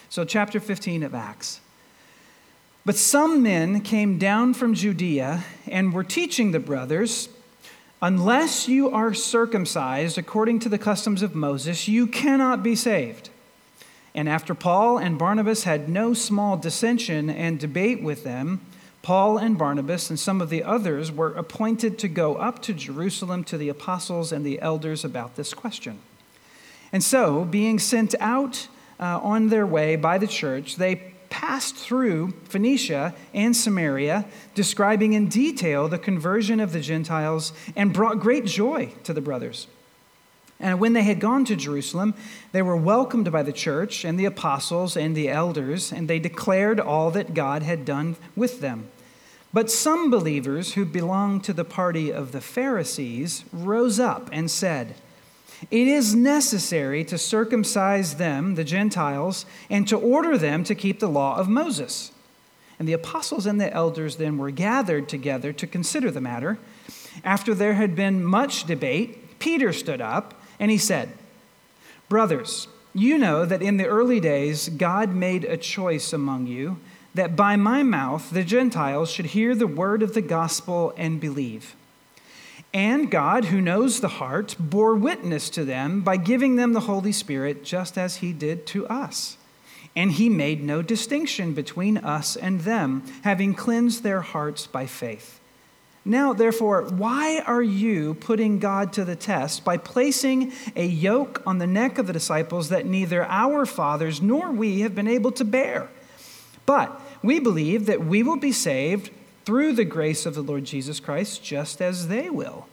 So chapter 15 of Acts. But some men came down from Judea and were teaching the brothers, unless you are circumcised according to the customs of Moses, you cannot be saved. And after Paul and Barnabas had no small dissension and debate with them, Paul and Barnabas and some of the others were appointed to go up to Jerusalem to the apostles and the elders about this question. And so, being sent out on their way by the church, they passed through Phoenicia and Samaria, describing in detail the conversion of the Gentiles, and brought great joy to the brothers. And when they had gone to Jerusalem, they were welcomed by the church and the apostles and the elders, and they declared all that God had done with them. But some believers who belonged to the party of the Pharisees rose up and said, "It is necessary to circumcise them, the Gentiles, and to order them to keep the law of Moses." And the apostles and the elders then were gathered together to consider the matter. After there had been much debate, Peter stood up and he said, "Brothers, you know that in the early days God made a choice among you, that by my mouth the Gentiles should hear the word of the gospel and believe. And God, who knows the heart, bore witness to them by giving them the Holy Spirit, just as he did to us. And he made no distinction between us and them, having cleansed their hearts by faith. Now, therefore, why are you putting God to the test by placing a yoke on the neck of the disciples that neither our fathers nor we have been able to bear? But we believe that we will be saved through the grace of the Lord Jesus Christ, just as they will."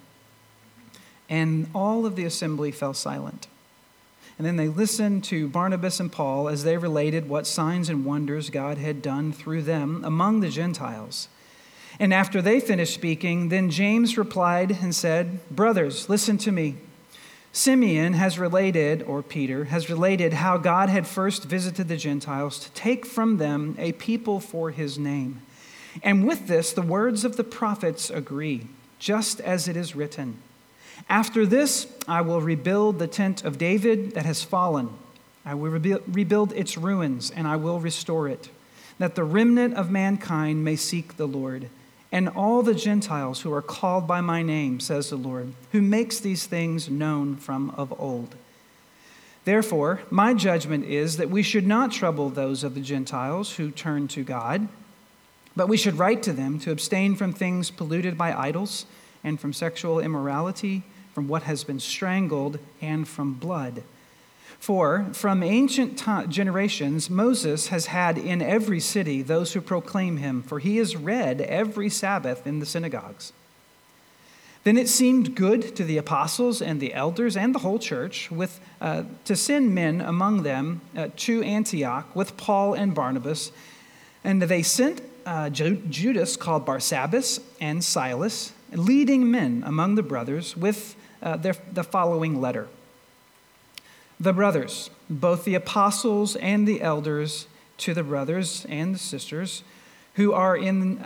And all of the assembly fell silent. And then they listened to Barnabas and Paul as they related what signs and wonders God had done through them among the Gentiles. And after they finished speaking, then James replied and said, "Brothers, listen to me. Simeon has related, or Peter, has related how God had first visited the Gentiles to take from them a people for his name. And with this, the words of the prophets agree, just as it is written, 'After this, I will rebuild the tent of David that has fallen. I will rebuild its ruins, and I will restore it, that the remnant of mankind may seek the Lord, and all the Gentiles who are called by my name, says the Lord, who makes these things known from of old.' Therefore, my judgment is that we should not trouble those of the Gentiles who turn to God, but we should write to them to abstain from things polluted by idols, and from sexual immorality, from what has been strangled, and from blood. For from ancient generations, Moses has had in every city those who proclaim him, for he is read every Sabbath in the synagogues." Then it seemed good to the apostles and the elders and the whole church to send men among them to Antioch with Paul and Barnabas. And they sent Judas, called Barsabbas, and Silas, leading men among the brothers, with the following letter. "The brothers, both the apostles and the elders, to the brothers and the sisters who are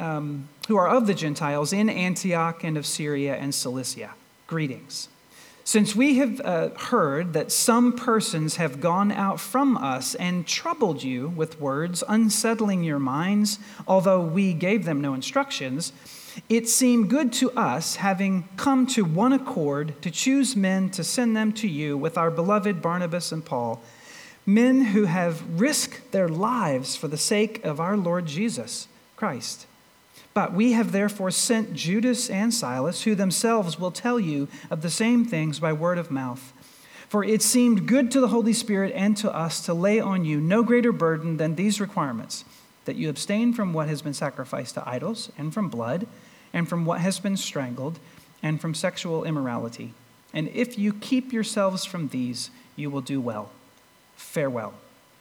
of the Gentiles in Antioch and of Syria and Cilicia, greetings. Since we have heard that some persons have gone out from us and troubled you with words, unsettling your minds, although we gave them no instructions, it seemed good to us, having come to one accord, to choose men to send them to you with our beloved Barnabas and Paul, men who have risked their lives for the sake of our Lord Jesus Christ. But we have therefore sent Judas and Silas, who themselves will tell you of the same things by word of mouth. For it seemed good to the Holy Spirit and to us to lay on you no greater burden than these requirements, that you abstain from what has been sacrificed to idols, and from blood, and from what has been strangled, and from sexual immorality. And if you keep yourselves from these, you will do well. Farewell."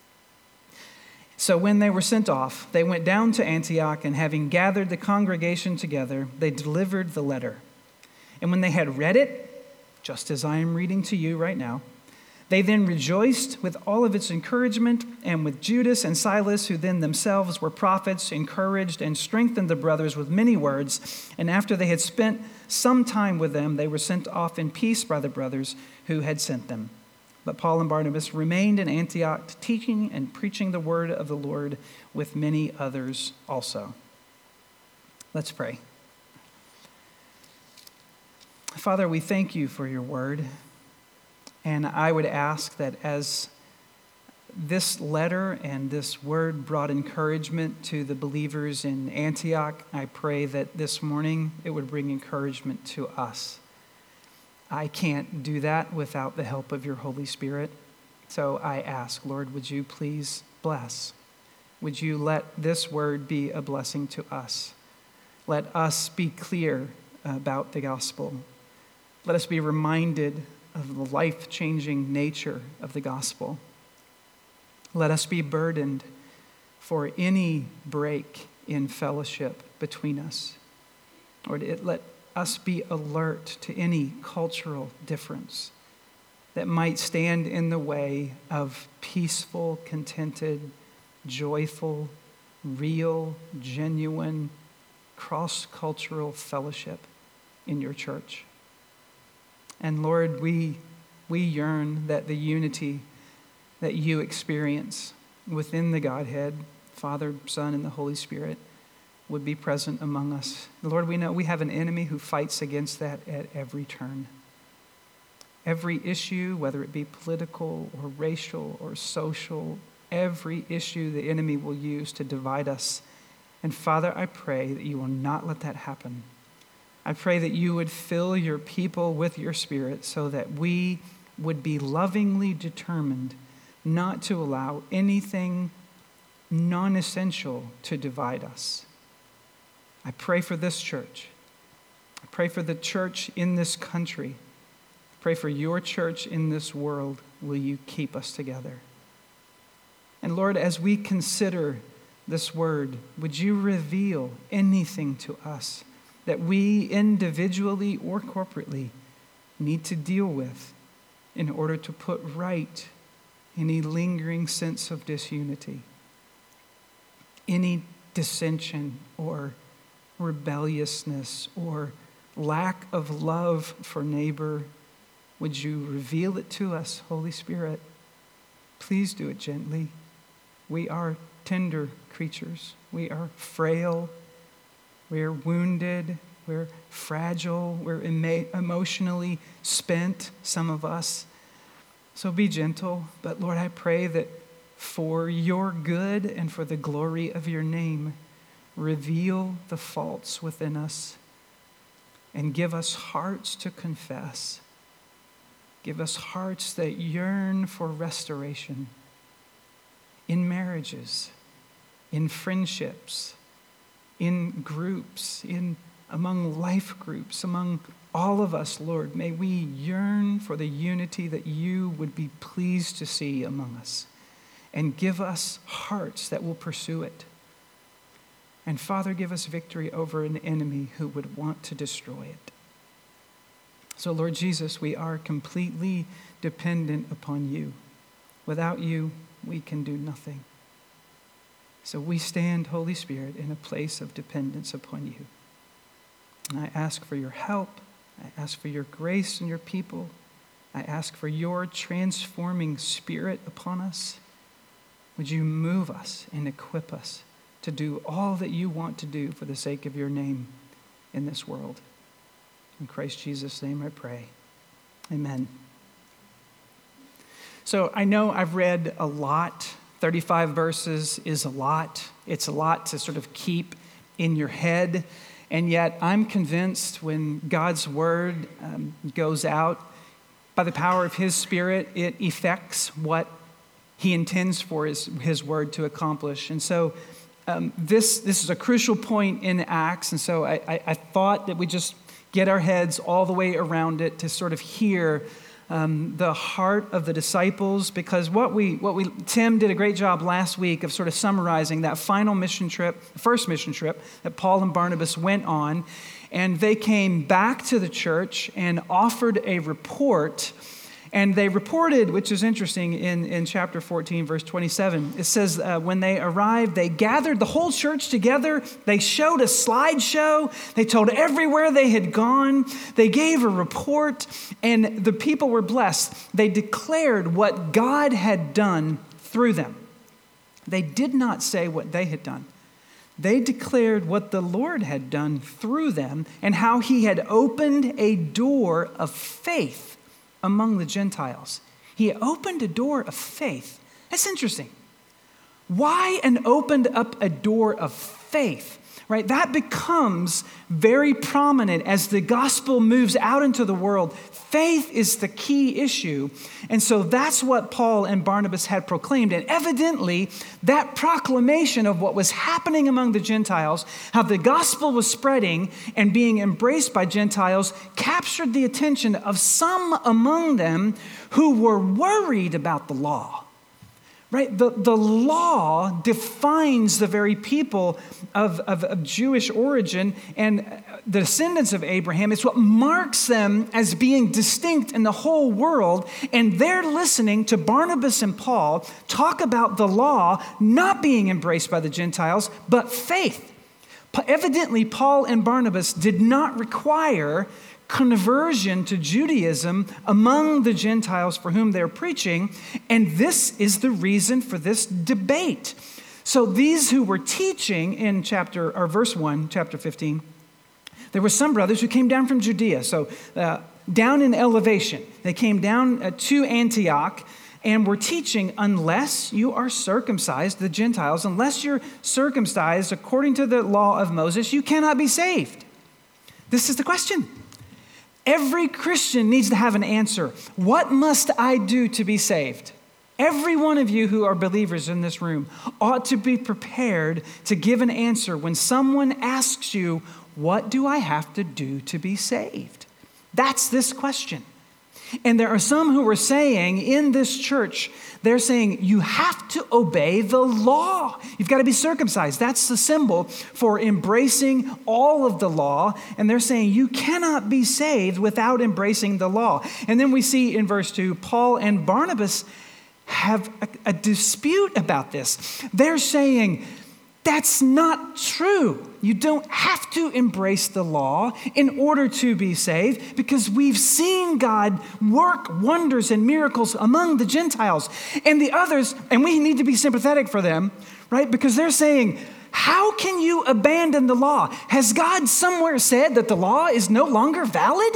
So when they were sent off, they went down to Antioch, and having gathered the congregation together, they delivered the letter. And when they had read it, just as I am reading to you right now, they then rejoiced with all of its encouragement, and with Judas and Silas, who then themselves were prophets, encouraged and strengthened the brothers with many words. And after they had spent some time with them, they were sent off in peace by the brothers who had sent them. But Paul and Barnabas remained in Antioch, teaching and preaching the word of the Lord with many others also. Let's pray. Father, we thank you for your word. And I would ask that as this letter and this word brought encouragement to the believers in Antioch, I pray that this morning it would bring encouragement to us. I can't do that without the help of your Holy Spirit. So I ask, Lord, would you please bless? Would you let this word be a blessing to us? Let us be clear about the gospel. Let us be reminded of the life-changing nature of the gospel. Let us be burdened for any break in fellowship between us. Lord, let us be alert to any cultural difference that might stand in the way of peaceful, contented, joyful, real, genuine, cross-cultural fellowship in your church. And Lord, we yearn that the unity that you experience within the Godhead, Father, Son, and the Holy Spirit, would be present among us. Lord, we know we have an enemy who fights against that at every turn. Every issue, whether it be political or racial or social, every issue the enemy will use to divide us. And Father, I pray that you will not let that happen. I pray that you would fill your people with your Spirit so that we would be lovingly determined not to allow anything non-essential to divide us. I pray for this church. I pray for the church in this country. I pray for your church in this world. Will you keep us together? And Lord, as we consider this word, would you reveal anything to us that we individually or corporately need to deal with in order to put right any lingering sense of disunity, any dissension or rebelliousness or lack of love for neighbor? Would you reveal it to us, Holy Spirit? Please do it gently. We are tender creatures. We are frail. We're wounded. We're fragile. We're emotionally spent, some of us. So be gentle. But Lord, I pray that for your good and for the glory of your name, reveal the faults within us and give us hearts to confess. Give us hearts that yearn for restoration in marriages, in friendships, in groups, among life groups, among all of us, Lord. May we yearn for the unity that you would be pleased to see among us, and give us hearts that will pursue it. And Father, give us victory over an enemy who would want to destroy it. So Lord Jesus, we are completely dependent upon you. Without you, we can do nothing. So we stand, Holy Spirit, in a place of dependence upon you. And I ask for your help. I ask for your grace in your people. I ask for your transforming spirit upon us. Would you move us and equip us to do all that you want to do for the sake of your name in this world? In Christ Jesus' name I pray. Amen. So I know I've read a lot. 35 verses is a lot. It's a lot to sort of keep in your head. And yet I'm convinced when God's word goes out, by the power of his Spirit, it effects what he intends for his word to accomplish. And so this is a crucial point in Acts. And so I thought that we just get our heads all the way around it to sort of hear the heart of the disciples, because Tim did a great job last week of sort of summarizing that final mission trip, the first mission trip that Paul and Barnabas went on, and they came back to the church and offered a report. And they reported, which is interesting, in chapter 14, verse 27, it says, when they arrived, they gathered the whole church together. They showed a slideshow. They told everywhere they had gone. They gave a report, and the people were blessed. They declared what God had done through them. They did not say what they had done. They declared what the Lord had done through them and how he had opened a door of faith among the Gentiles. He opened a door of faith. That's interesting. Why an opened up a door of faith? Right? That becomes very prominent as the gospel moves out into the world. Faith is the key issue. And so that's what Paul and Barnabas had proclaimed. And evidently, that proclamation of what was happening among the Gentiles, how the gospel was spreading and being embraced by Gentiles, captured the attention of some among them who were worried about the law. Right? The law defines the very people of Jewish origin and the descendants of Abraham. It's what marks them as being distinct in the whole world. And they're listening to Barnabas and Paul talk about the law not being embraced by the Gentiles, but faith. Evidently, Paul and Barnabas did not require conversion to Judaism among the Gentiles for whom they're preaching, and this is the reason for this debate. So these who were teaching in verse 1, chapter 15, there were some brothers who came down from Judea, so down in elevation. They came down to Antioch and were teaching, unless you are circumcised, the Gentiles, unless you're circumcised according to the law of Moses, you cannot be saved. This is the question. Every Christian needs to have an answer. What must I do to be saved? Every one of you who are believers in this room ought to be prepared to give an answer when someone asks you, what do I have to do to be saved? That's this question. And there are some who are saying in this church, they're saying you have to obey the law. You've got to be circumcised. That's the symbol for embracing all of the law. And they're saying you cannot be saved without embracing the law. And then we see in verse 2, Paul and Barnabas have a dispute about this. They're saying, that's not true. You don't have to embrace the law in order to be saved because we've seen God work wonders and miracles among the Gentiles and the others, and we need to be sympathetic for them, right? Because they're saying, how can you abandon the law? Has God somewhere said that the law is no longer valid?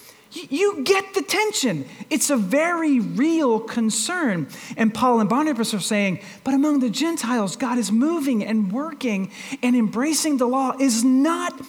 You get the tension. It's a very real concern. And Paul and Barnabas are saying, but among the Gentiles, God is moving and working, and embracing the law is not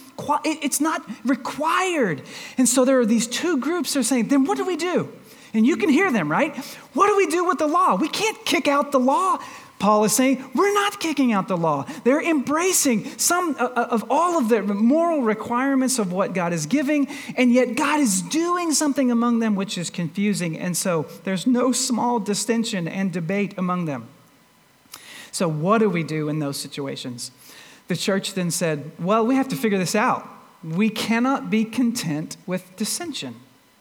required. And so there are these two groups that are saying, then what do we do? And you can hear them, right? What do we do with the law? We can't kick out the law. Paul is saying, we're not kicking out the law. They're embracing some of all of the moral requirements of what God is giving, and yet God is doing something among them which is confusing. And so there's no small distinction and debate among them. So what do we do in those situations? The church then said, well, we have to figure this out. We cannot be content with dissension.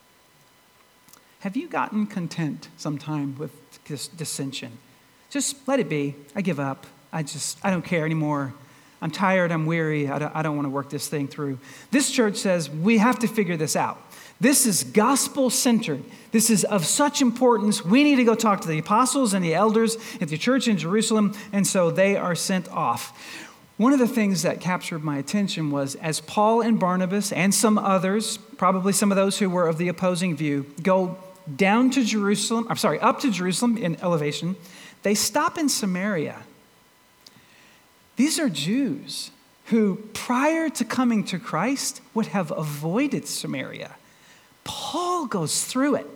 Have you gotten content sometime with this dissension? Just let it be. I give up. I don't care anymore. I'm tired. I'm weary. I don't want to work this thing through. This church says we have to figure this out. This is gospel-centered. This is of such importance. We need to go talk to the apostles and the elders at the church in Jerusalem, and so they are sent off. One of the things that captured my attention was as Paul and Barnabas and some others, probably some of those who were of the opposing view, go up to Jerusalem in elevation, they stop in Samaria. These are Jews who, prior to coming to Christ, would have avoided Samaria. Paul goes through it,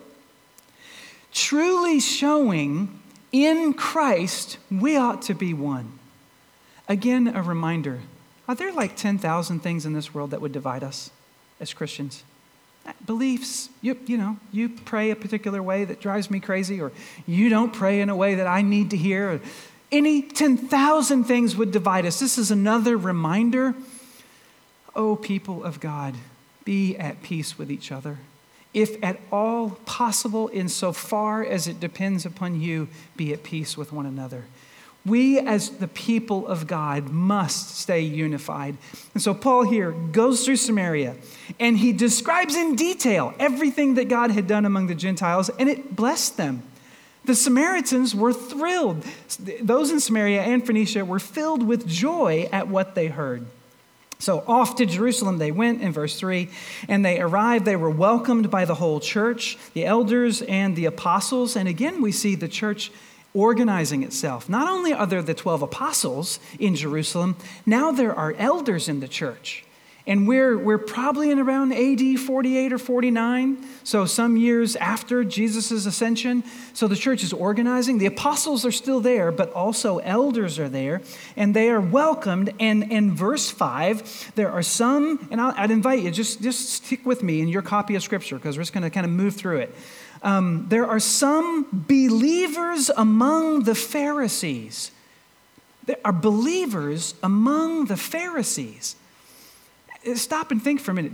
truly showing in Christ we ought to be one. Again, a reminder, are there like 10,000 things in this world that would divide us as Christians? Beliefs, you pray a particular way that drives me crazy, or you don't pray in a way that I need to hear. Any 10,000 things would divide us. This is another reminder. Oh, people of God, be at peace with each other. if at all possible, insofar as it depends upon you, be at peace with one another. We, as the people of God, must stay unified. And so Paul here goes through Samaria, and he describes in detail everything that God had done among the Gentiles, and it blessed them. The Samaritans were thrilled. Those in Samaria and Phoenicia were filled with joy at what they heard. So off to Jerusalem they went in verse 3, and they arrived. They were welcomed by the whole church, the elders and the apostles. And again, we see the church organizing itself. Not only are there the 12 apostles in Jerusalem, now there are elders in the church. And we're probably in around AD 48 or 49, so some years after Jesus' ascension. So the church is organizing. The apostles are still there, but also elders are there, and they are welcomed. And in verse 5, there are some, and I'd invite you, just stick with me in your copy of Scripture, because we're just going to kind of move through it. There are some believers among the Pharisees. There are believers among the Pharisees. Stop and think for a minute.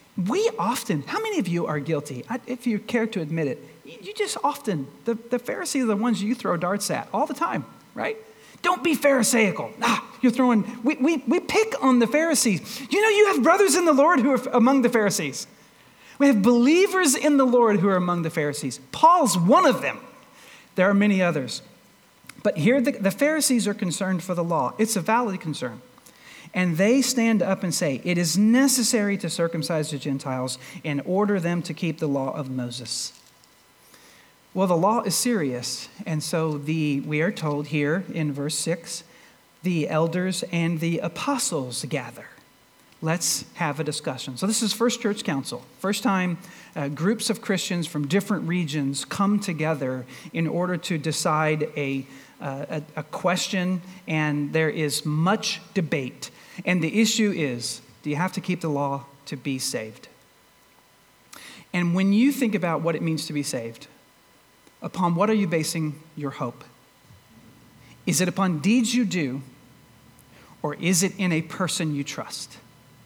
How many of you are guilty? If you care to admit it, you just often, the Pharisees are the ones you throw darts at all the time, right? Don't be Pharisaical. You're throwing, we pick on the Pharisees. You have brothers in the Lord who are among the Pharisees. We have believers in the Lord who are among the Pharisees. Paul's one of them. There are many others. But here the Pharisees are concerned for the law. It's a valid concern. And they stand up and say, it is necessary to circumcise the Gentiles and order them to keep the law of Moses. Well, the law is serious. And so we are told here in verse 6, the elders and the apostles gather. Let's have a discussion. So this is First Church Council. First time groups of Christians from different regions come together in order to decide a question, and there is much debate. And the issue is, do you have to keep the law to be saved? And when you think about what it means to be saved, upon what are you basing your hope? Is it upon deeds you do, or is it in a person you trust?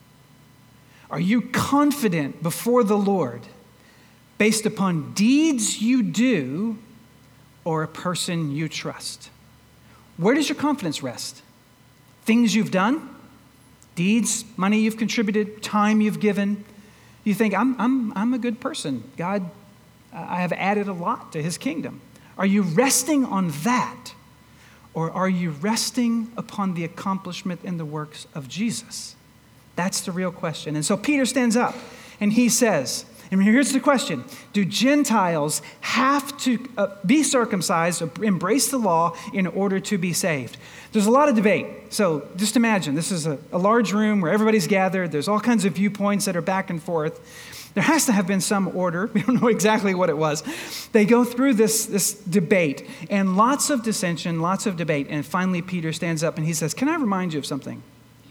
Are you confident before the Lord based upon deeds you do or a person you trust? Where does your confidence rest? Things you've done? Deeds, money you've contributed, time you've given? You think, I'm a good person. God, I have added a lot to his kingdom. Are you resting on that? Or are you resting upon the accomplishment and the works of Jesus? That's the real question. And so Peter stands up and he says, and here's the question: do Gentiles have to be circumcised, embrace the law in order to be saved? There's a lot of debate. So just imagine, this is a large room where everybody's gathered. There's all kinds of viewpoints that are back and forth. There has to have been some order. We don't know exactly what it was. They go through this debate, and lots of dissension, lots of debate. And finally, Peter stands up and he says, can I remind you of something?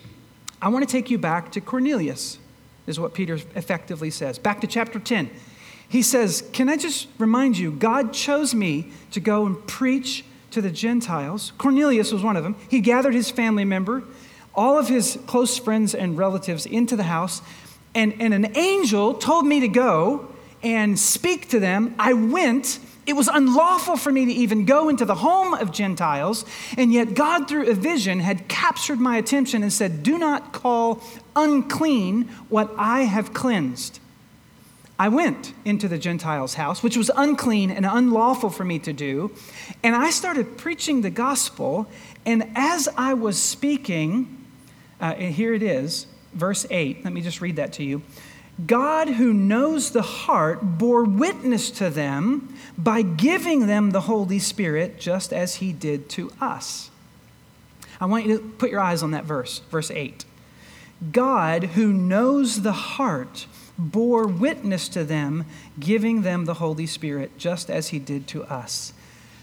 I want to take you back to Cornelius, is what Peter effectively says. Back to chapter 10. He says, can I just remind you, God chose me to go and preach to the Gentiles. Cornelius was one of them. He gathered his family member, all of his close friends and relatives into the house, and an angel told me to go and speak to them. I went. It was unlawful for me to even go into the home of Gentiles, and yet God, through a vision, had captured my attention and said, do not call unclean what I have cleansed. I went into the Gentiles' house, which was unclean and unlawful for me to do, and I started preaching the gospel, and as I was speaking, and here it is, verse 8, let me just read that to you. God, who knows the heart, bore witness to them by giving them the Holy Spirit, just as he did to us. I want you to put your eyes on that verse 8. God, who knows the heart, bore witness to them, giving them the Holy Spirit, just as he did to us.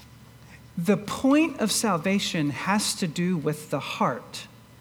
The point of salvation has to do with the heart,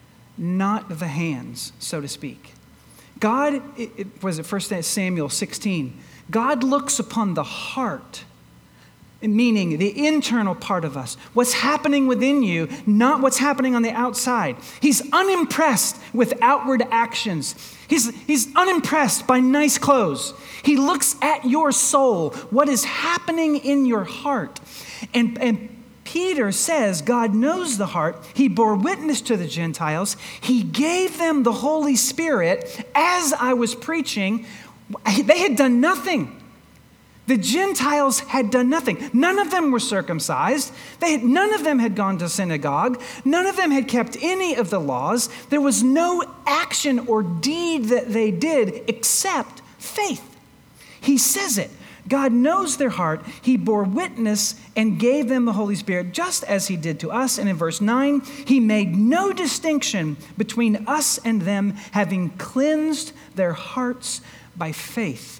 not the hands, so to speak. God, it was it 1 Samuel 16, God looks upon the heart, meaning the internal part of us, what's happening within you, not what's happening on the outside. He's unimpressed with outward actions. He's unimpressed by nice clothes. He looks at your soul, what is happening in your heart. And Peter says God knows the heart. He bore witness to the Gentiles. He gave them the Holy Spirit as I was preaching. They had done nothing. The Gentiles had done nothing. None of them were circumcised. None of them had gone to synagogue. None of them had kept any of the laws. There was no action or deed that they did except faith. He says it. God knows their heart. He bore witness and gave them the Holy Spirit just as he did to us. And in verse 9, he made no distinction between us and them, having cleansed their hearts by faith.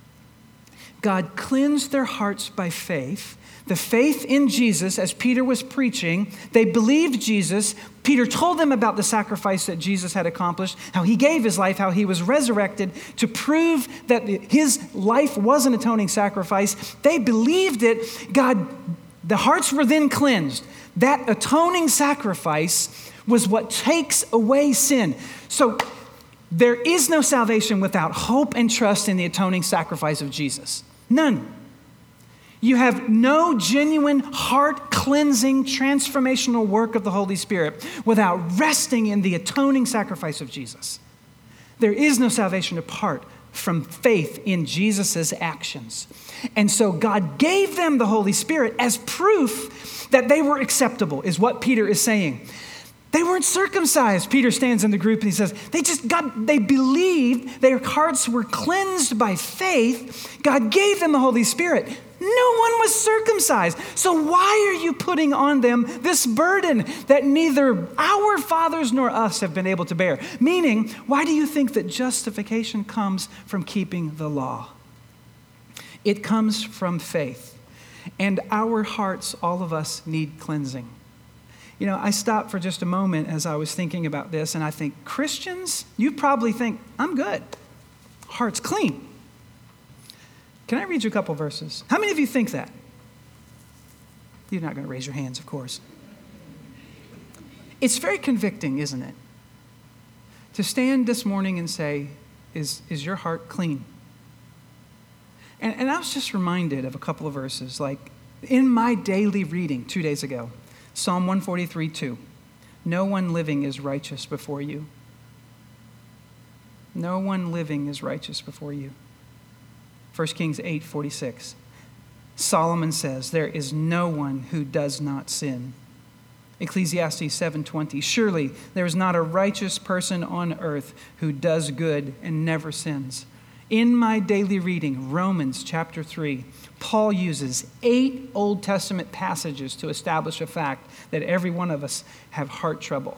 God cleansed their hearts by faith. The faith in Jesus, as Peter was preaching, they believed Jesus. Peter told them about the sacrifice that Jesus had accomplished, how he gave his life, how he was resurrected to prove that his life was an atoning sacrifice. They believed it. The hearts were then cleansed. That atoning sacrifice was what takes away sin. So there is no salvation without hope and trust in the atoning sacrifice of Jesus. None. You have no genuine heart-cleansing, transformational work of the Holy Spirit without resting in the atoning sacrifice of Jesus. There is no salvation apart from faith in Jesus' actions. And so God gave them the Holy Spirit as proof that they were acceptable, is what Peter is saying. They weren't circumcised. Peter stands in the group and he says, they believed, their hearts were cleansed by faith. God gave them the Holy Spirit. No one was circumcised. So why are you putting on them this burden that neither our fathers nor us have been able to bear? Meaning, why do you think that justification comes from keeping the law? It comes from faith. And our hearts, all of us, need cleansing. You know, I stopped for just a moment as I was thinking about this, and I think, Christians, you probably think, I'm good. Heart's clean. Can I read you a couple verses? How many of you think that? You're not going to raise your hands, of course. It's very convicting, isn't it? To stand this morning and say, is your heart clean? And I was just reminded of a couple of verses, like in my daily reading 2 days ago, Psalm 143:2. No one living is righteous before you. No one living is righteous before you. 1 Kings 8:46. Solomon says, there is no one who does not sin. Ecclesiastes 7:20. Surely there is not a righteous person on earth who does good and never sins. In my daily reading, Romans chapter 3, Paul uses 8 Old Testament passages to establish a fact that every one of us have heart trouble.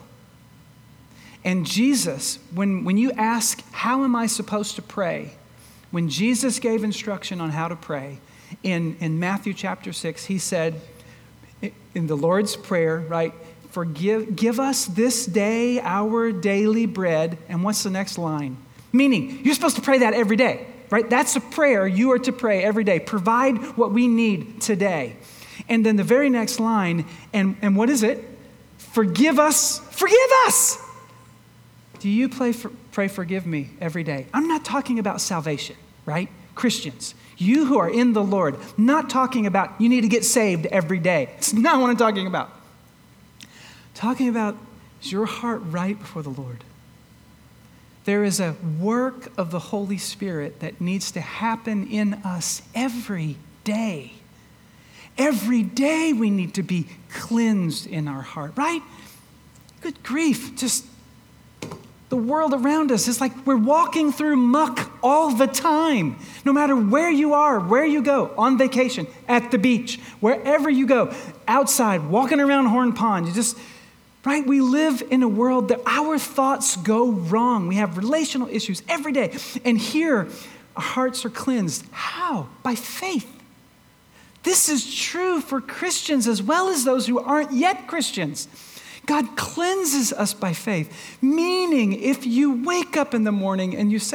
And Jesus, when you ask, how am I supposed to pray? When Jesus gave instruction on how to pray, in Matthew chapter 6, he said, in the Lord's Prayer, right, give us this day our daily bread. And what's the next line? Meaning, you're supposed to pray that every day, right? That's a prayer you are to pray every day. Provide what we need today. And then the very next line, and what is it? Forgive us. Forgive us. Do you pray forgive me every day? I'm not talking about salvation, right? Christians, you who are in the Lord, not talking about you need to get saved every day. It's not what I'm talking about. Talking about, is your heart right before the Lord? There is a work of the Holy Spirit that needs to happen in us every day. Every day we need to be cleansed in our heart, right? Good grief, just the world around us is like we're walking through muck all the time. No matter where you are, where you go, on vacation, at the beach, wherever you go, outside, walking around Horn Pond, right? We live in a world that our thoughts go wrong. We have relational issues every day. And here, our hearts are cleansed. How? By faith. This is true for Christians as well as those who aren't yet Christians. God cleanses us by faith. Meaning, if you wake up in the morning and you say,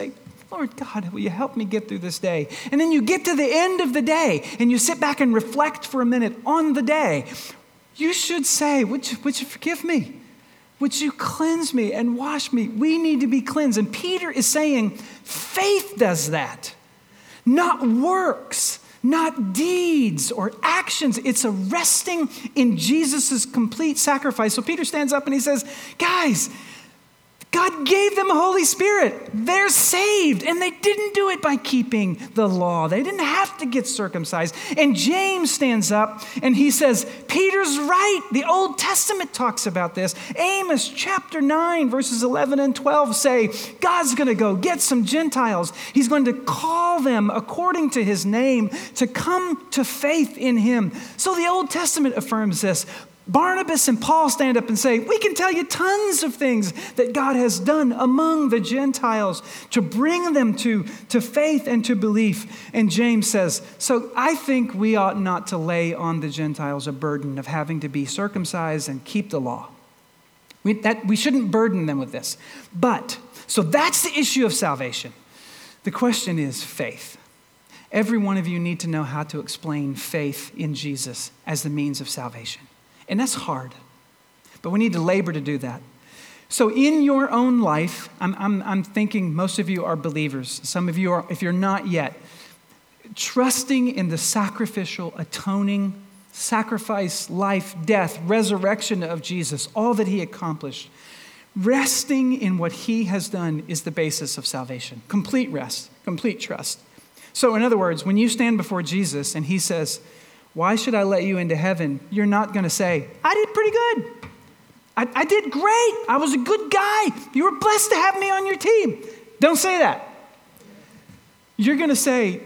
Lord God, will you help me get through this day? And then you get to the end of the day and you sit back and reflect for a minute on the day. You should say, would you forgive me? Would you cleanse me and wash me? We need to be cleansed. And Peter is saying faith does that, not works, not deeds or actions. It's a resting in Jesus' complete sacrifice. So Peter stands up and he says, guys, God gave them a Holy Spirit. They're saved. And they didn't do it by keeping the law. They didn't have to get circumcised. And James stands up and he says, Peter's right. The Old Testament talks about this. Amos chapter 9, verses 11 and 12 say, God's going to go get some Gentiles. He's going to call them according to his name to come to faith in him. So the Old Testament affirms this. Barnabas and Paul stand up and say, we can tell you tons of things that God has done among the Gentiles to bring them to faith and to belief. And James says, so I think we ought not to lay on the Gentiles a burden of having to be circumcised and keep the law. We shouldn't burden them with this. So that's the issue of salvation. The question is faith. Every one of you need to know how to explain faith in Jesus as the means of salvation. And that's hard, but we need to labor to do that. So in your own life, I'm thinking most of you are believers. Some of you are, if you're not yet, trusting in the sacrificial, atoning, sacrifice, life, death, resurrection of Jesus, all that he accomplished. Resting in what he has done is the basis of salvation. Complete rest, complete trust. So in other words, when you stand before Jesus and he says, why should I let you into heaven? You're not going to say, I did pretty good. I did great. I was a good guy. You were blessed to have me on your team. Don't say that. You're going to say,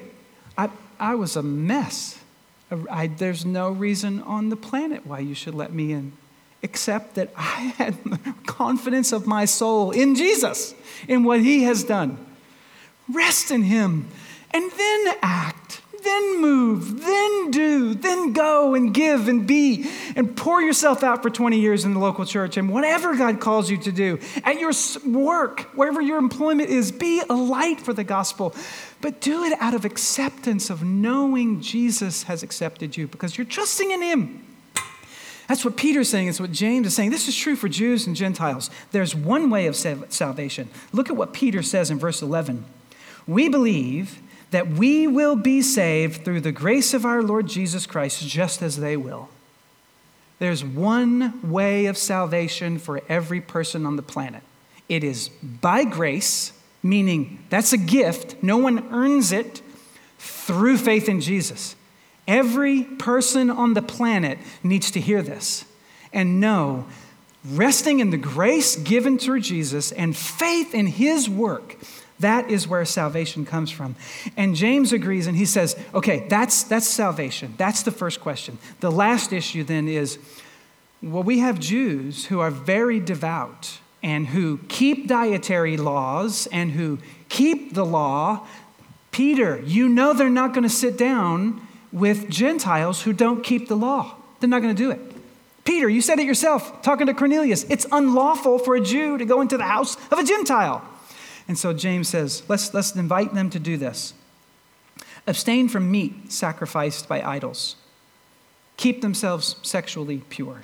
I was a mess. There's no reason on the planet why you should let me in, except that I had confidence of my soul in Jesus, in what he has done. Rest in him, and then act. Then move, then do, then go and give and be and pour yourself out for 20 years in the local church and whatever God calls you to do. At your work, wherever your employment is, be a light for the gospel, but do it out of acceptance of knowing Jesus has accepted you because you're trusting in him. That's what Peter's saying. It's what James is saying. This is true for Jews and Gentiles. There's one way of salvation. Look at what Peter says in verse 11. We believe that we will be saved through the grace of our Lord Jesus Christ, just as they will. There's one way of salvation for every person on the planet. It is by grace, meaning that's a gift. No one earns it, through faith in Jesus. Every person on the planet needs to hear this and know, resting in the grace given through Jesus and faith in his work, that is where salvation comes from. And James agrees and he says, okay, that's salvation. That's the first question. The last issue then is, well, we have Jews who are very devout and who keep dietary laws and who keep the law. Peter, you know they're not going to sit down with Gentiles who don't keep the law. They're not going to do it. Peter, you said it yourself, talking to Cornelius. It's unlawful for a Jew to go into the house of a Gentile. And so James says, let's invite them to do this. Abstain from meat sacrificed by idols. Keep themselves sexually pure.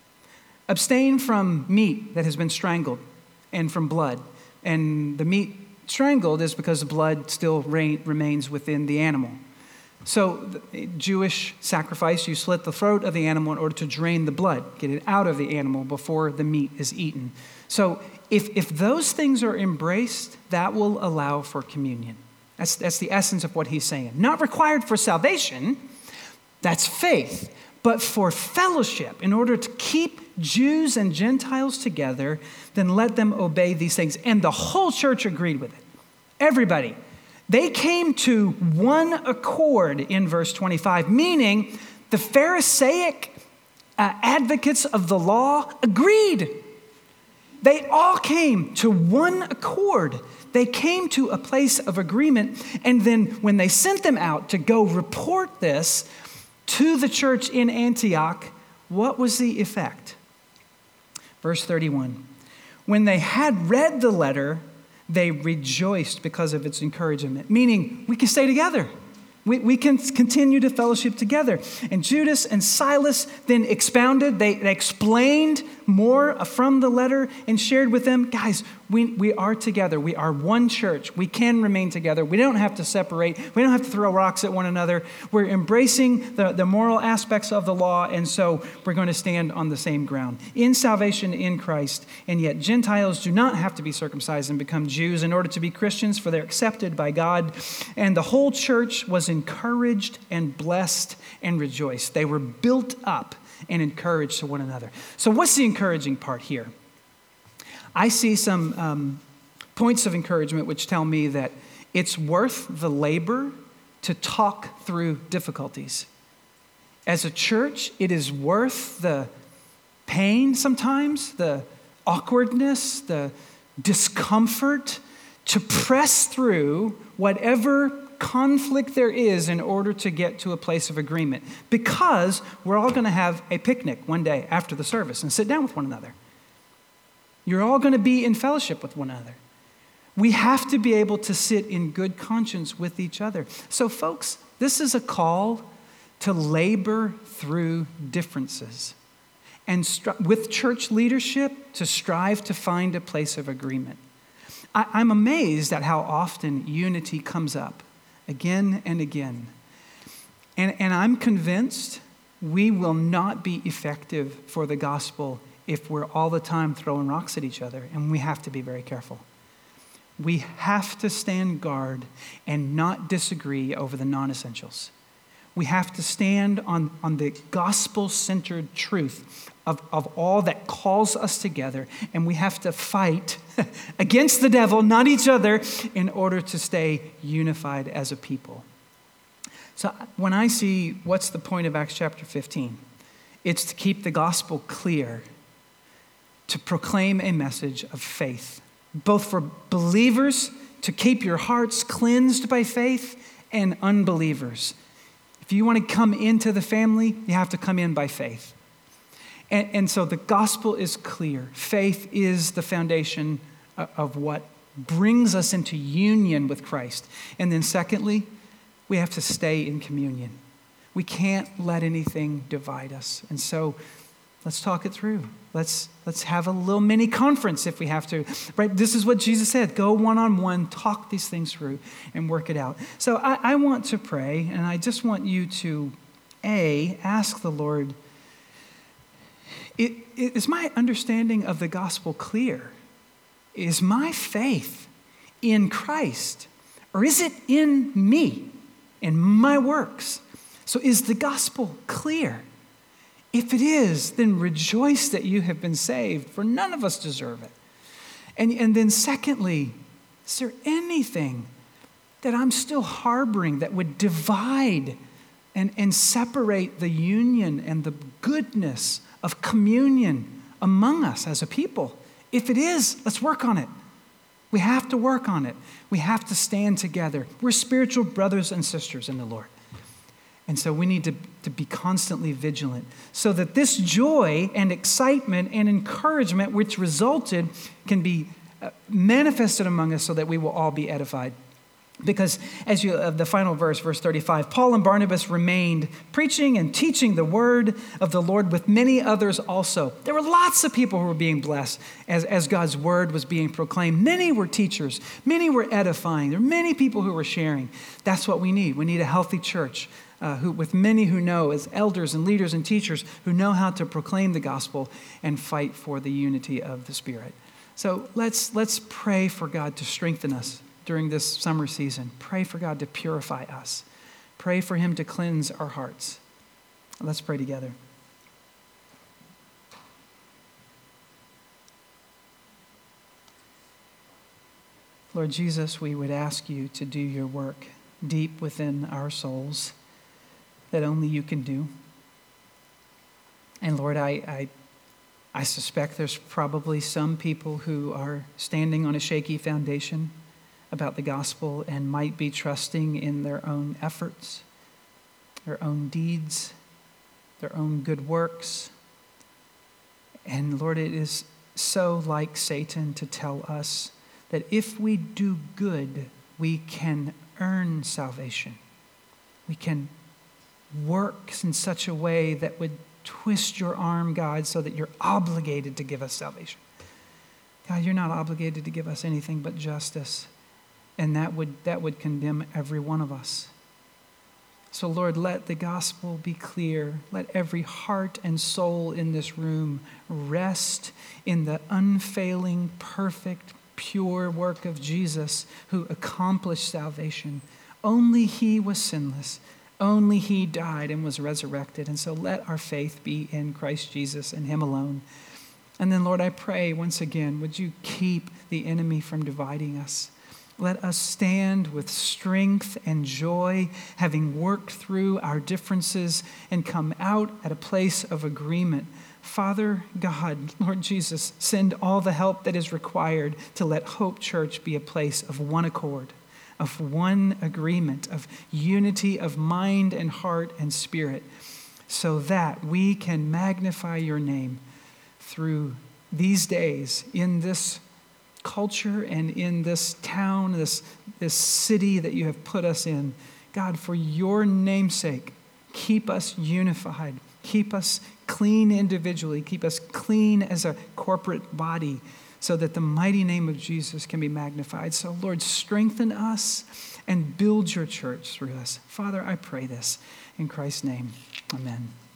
Abstain from meat that has been strangled and from blood. And the meat strangled is because the blood still remains within the animal. So the Jewish sacrifice, you slit the throat of the animal in order to drain the blood, get it out of the animal before the meat is eaten. So if those things are embraced, that will allow for communion. That's the essence of what he's saying. Not required for salvation, that's faith, but for fellowship, in order to keep Jews and Gentiles together, then let them obey these things. And the whole church agreed with it. Everybody. They came to one accord in verse 25, meaning the Pharisaic advocates of the law agreed. They all came to one accord. They came to a place of agreement. And then when they sent them out to go report this to the church in Antioch, what was the effect? Verse 31. When they had read the letter, They rejoiced because of its encouragement, meaning we can stay together. We can continue to fellowship together. And Judas and Silas then expounded. They explained more from the letter and shared with them, guys, we are together. We are one church. We can remain together. We don't have to separate. We don't have to throw rocks at one another. We're embracing the moral aspects of the law, and so we're going to stand on the same ground. In salvation in Christ, and yet Gentiles do not have to be circumcised and become Jews in order to be Christians, for they're accepted by God. And the whole church was encouraged and blessed and rejoiced. They were built up and encouraged to one another. So what's the encouraging part here? I see some points of encouragement which tell me that it's worth the labor to talk through difficulties. As a church, it is worth the pain sometimes, the awkwardness, the discomfort, to press through whatever conflict there is in order to get to a place of agreement, because we're all going to have a picnic one day after the service and sit down with one another. You're all going to be in fellowship with one another. We have to be able to sit in good conscience with each other. So folks, this is a call to labor through differences, and with church leadership to strive to find a place of agreement. I'm amazed at how often unity comes up again and again. And I'm convinced we will not be effective for the gospel if we're all the time throwing rocks at each other, and we have to be very careful. We have to stand guard and not disagree over the non-essentials. We have to stand on the gospel-centered truth of all that calls us together, and we have to fight against the devil, not each other, in order to stay unified as a people. So when I see what's the point of Acts chapter 15, it's to keep the gospel clear, to proclaim a message of faith, both for believers, to keep your hearts cleansed by faith, and unbelievers. If you want to come into the family, you have to come in by faith. And so the gospel is clear. Faith is the foundation of what brings us into union with Christ. And then secondly, we have to stay in communion. We can't let anything divide us. And so let's talk it through. Let's have a little mini conference if we have to. Right? This is what Jesus said. Go one-on-one, talk these things through, and work it out. So I want to pray, and I just want you to, ask the Lord, is my understanding of the gospel clear? Is my faith in Christ, or is it in me, in my works? So is the gospel clear? If it is, then rejoice that you have been saved, for none of us deserve it. And then secondly, is there anything that I'm still harboring that would divide and separate the union and the goodness of communion among us as a people? If it is, let's work on it. We have to work on it. We have to stand together. We're spiritual brothers and sisters in the Lord. And so we need to be constantly vigilant so that this joy and excitement and encouragement which resulted can be manifested among us so that we will all be edified. Because as the final verse, verse 35, Paul and Barnabas remained preaching and teaching the word of the Lord with many others also. There were lots of people who were being blessed as God's word was being proclaimed. Many were teachers. Many were edifying. There are many people who were sharing. That's what we need. We need a healthy church with many who know, as elders and leaders and teachers, who know how to proclaim the gospel and fight for the unity of the Spirit. So let's pray for God to strengthen us during this summer season. Pray for God to purify us. Pray for him to cleanse our hearts. Let's pray together. Lord Jesus, we would ask you to do your work deep within our souls that only you can do. And Lord, I suspect there's probably some people who are standing on a shaky foundation about the gospel and might be trusting in their own efforts, their own deeds, their own good works. And Lord, it is so like Satan to tell us that if we do good, we can earn salvation. We can work in such a way that would twist your arm, God, so that you're obligated to give us salvation. God, you're not obligated to give us anything but justice, and that would condemn every one of us. So, Lord, let the gospel be clear. Let every heart and soul in this room rest in the unfailing, perfect, pure work of Jesus who accomplished salvation. Only he was sinless. Only he died and was resurrected. And so let our faith be in Christ Jesus and him alone. And then, Lord, I pray once again, would you keep the enemy from dividing us? Let us stand with strength and joy, having worked through our differences and come out at a place of agreement. Father God, Lord Jesus, send all the help that is required to let Hope Church be a place of one accord, of one agreement, of unity of mind and heart and spirit, so that we can magnify your name through these days in this culture and in this town, this city that you have put us in. God, for your name's sake, keep us unified. Keep us clean individually. Keep us clean as a corporate body so that the mighty name of Jesus can be magnified. So, Lord, strengthen us and build your church through us. Father, I pray this in Christ's name. Amen.